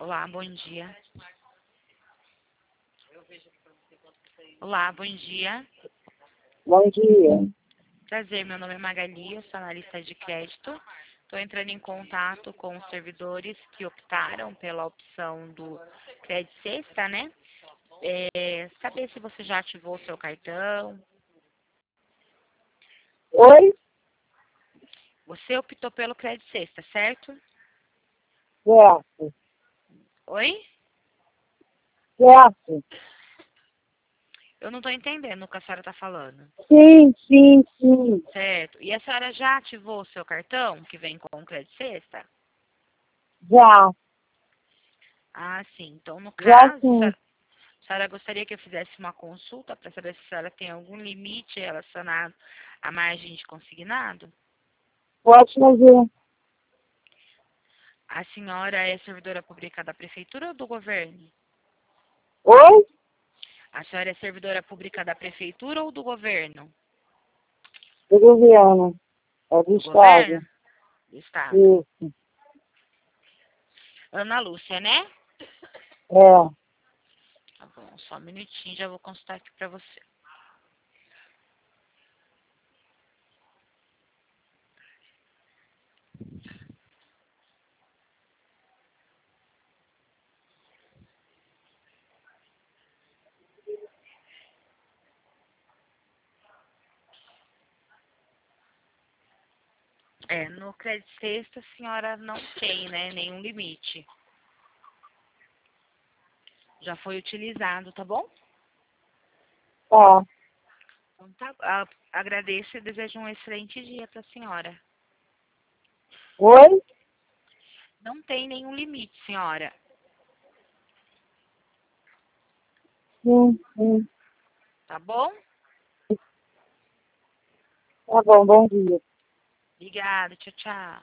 Olá, bom dia. Olá, bom dia. Bom dia. Prazer, meu nome é Magali, eu sou analista de crédito. Estou entrando em contato com os servidores que optaram pela opção do Crédito Sexta, né? Saber se você já ativou o seu cartão. Oi? Você optou pelo Crédito Sexta, certo? Certo. Oi? Certo. Eu não estou entendendo o que a senhora está falando. Sim, sim, sim. Certo. E a senhora já ativou o seu cartão, que vem com o Crédito Sexta? Já. Ah, sim. Então, no Já caso, sim. a senhora gostaria que eu fizesse uma consulta para saber se a senhora tem algum limite relacionado à margem de consignado? Pode fazer. A senhora é servidora pública da prefeitura ou do governo? Oi? A senhora é servidora pública da prefeitura ou do governo? Do governo. É do Do Estado. governo? Do estado. Isso. Ana Lúcia, né? É. Tá bom, só um minutinho, já vou consultar aqui para você. No Crédito Sexta a senhora não tem, né, nenhum limite. Já foi utilizado, tá bom? Tá. Então, agradeço e desejo um excelente dia para a senhora. Oi? Não tem nenhum limite, senhora. Sim, sim. Tá bom? Tá bom, bom dia. Obrigada. Tchau, tchau.